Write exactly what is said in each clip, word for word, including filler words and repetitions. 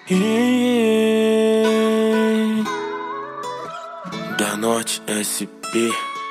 Yeah. Da Norte S P.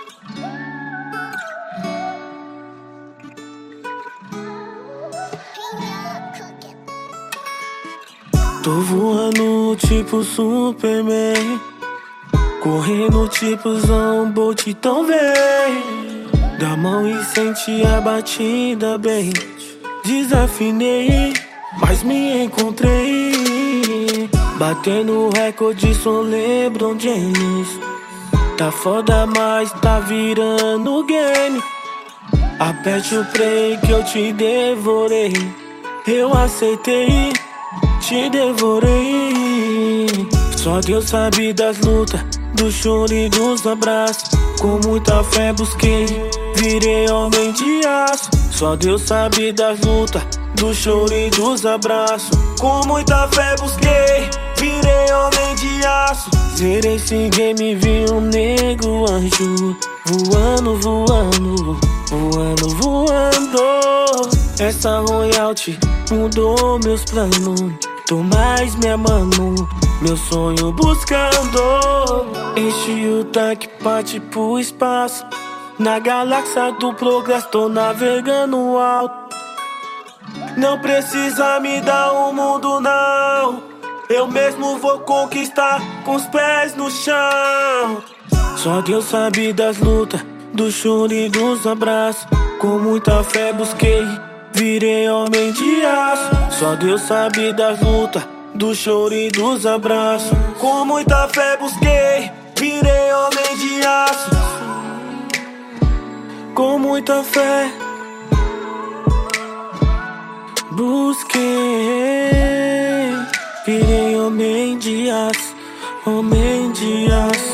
Tô voando tipo Superman, correndo tipo Bolt, então vem. Dá mão e sente a batida bem. Desafinei, mas me encontrei. Batendo recorde, sou LeBron James. Tá foda, mas tá virando game. Aperte o play que eu te devorei. Eu aceitei, te devorei. Só Deus sabe das lutas, do choro e dos abraços. Com muita fé busquei, virei homem de aço. Só Deus sabe das lutas, do choro e dos abraços. Com muita fé busquei, virei homem de aço. Zerei esse game, vi um nego anjo. Voando, voando, voando, voando. Essa royalty mudou meus planos. Tô mais me amando, meu sonho buscando. Enchi o tanque, parte pro espaço. Na galáxia do progresso, tô navegando alto. Não precisa me dar o mundo, não. Eu mesmo vou conquistar com os pés no chão. Só Deus sabe das lutas, do choro e dos abraços. Com muita fé busquei, virei homem de aço. Só Deus sabe das lutas, do choro e dos abraços. Com muita fé busquei, virei homem de aço. Com muita fé busquei, virei homem de aço, homem de aço.